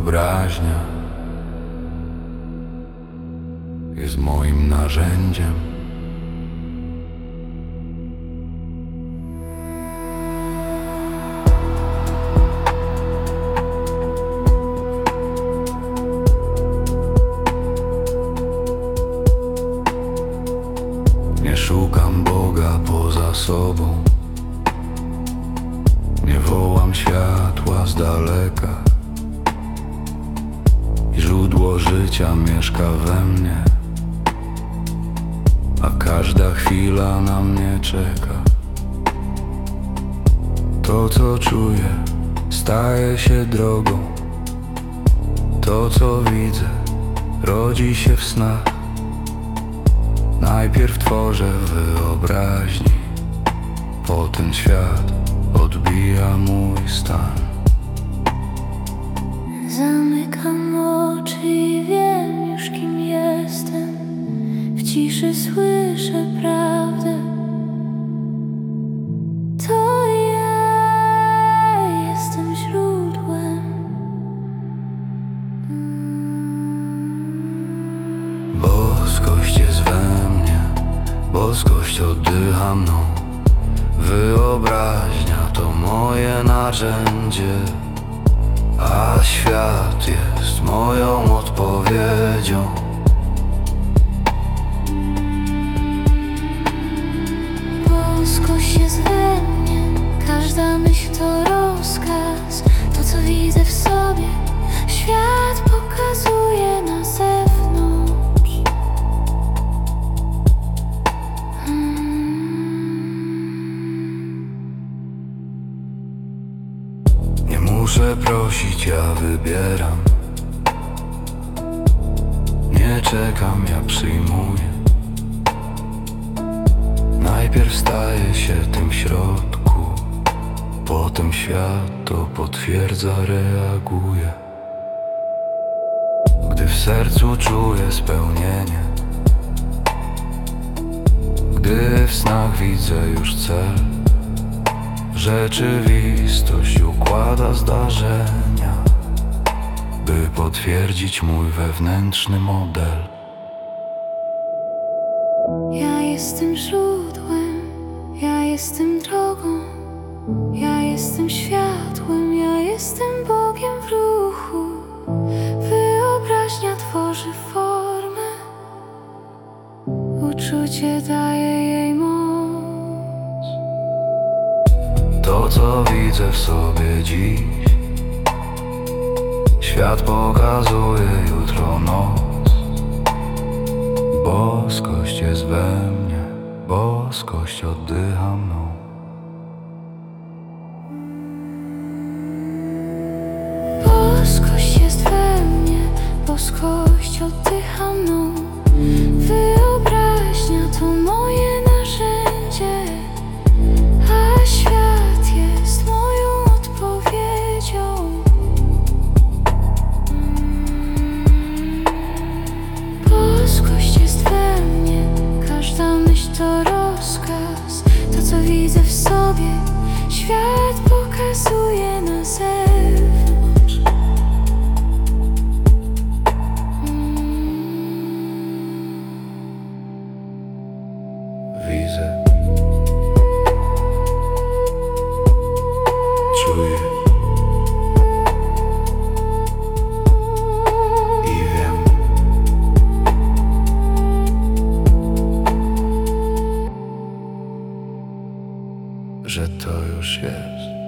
Wyobraźnia jest moim narzędziem. Nie szukam Boga poza sobą, nie wołam światła z daleka. Źródło życia mieszka we mnie, a każda chwila na mnie czeka. To, co czuję, staje się drogą. To, co widzę, rodzi się w snach. Najpierw tworzę w wyobraźni, potem świat odbija mój stan. Zamykam oczy i wiem już, kim jestem. W ciszy słyszę prawdę. To ja jestem źródłem. Boskość jest we mnie, boskość oddycha mną. Wyobraźnia to moje narzędzie, a świat jest moją odpowiedzią. Boskość jest we mnie, każda myśl to rozkaz. To, co widzę w sobie, świat pokazuje na zewnątrz. Nie muszę prosić, ja wybieram. Nie czekam, ja przyjmuję. Najpierw staję się tym w środku, potem świat to potwierdza, reaguje. Gdy w sercu czuję spełnienie, gdy w snach widzę już cel, rzeczywistość układa zdarzenia, by potwierdzić mój wewnętrzny model. Ja jestem źródłem, ja jestem drogą, ja jestem światłem, ja jestem Bogiem w ruchu. Wyobraźnia tworzy formę, uczucie daje jej moc. To, co widzę w sobie dziś, świat pokazuje jutro noc. Boskość jest we mnie, boskość oddycha mną. Boskość jest we mnie, boskość oddycha mną. Wyobraźnia to moje narzędzie, a świat jest moją odpowiedzią. Boskość jest we mnie, każda myśl to rozkaz. To, co widzę w sobie, świat pokazuje na zewnątrz. Widzę, czuję i wiem. Że to już jest.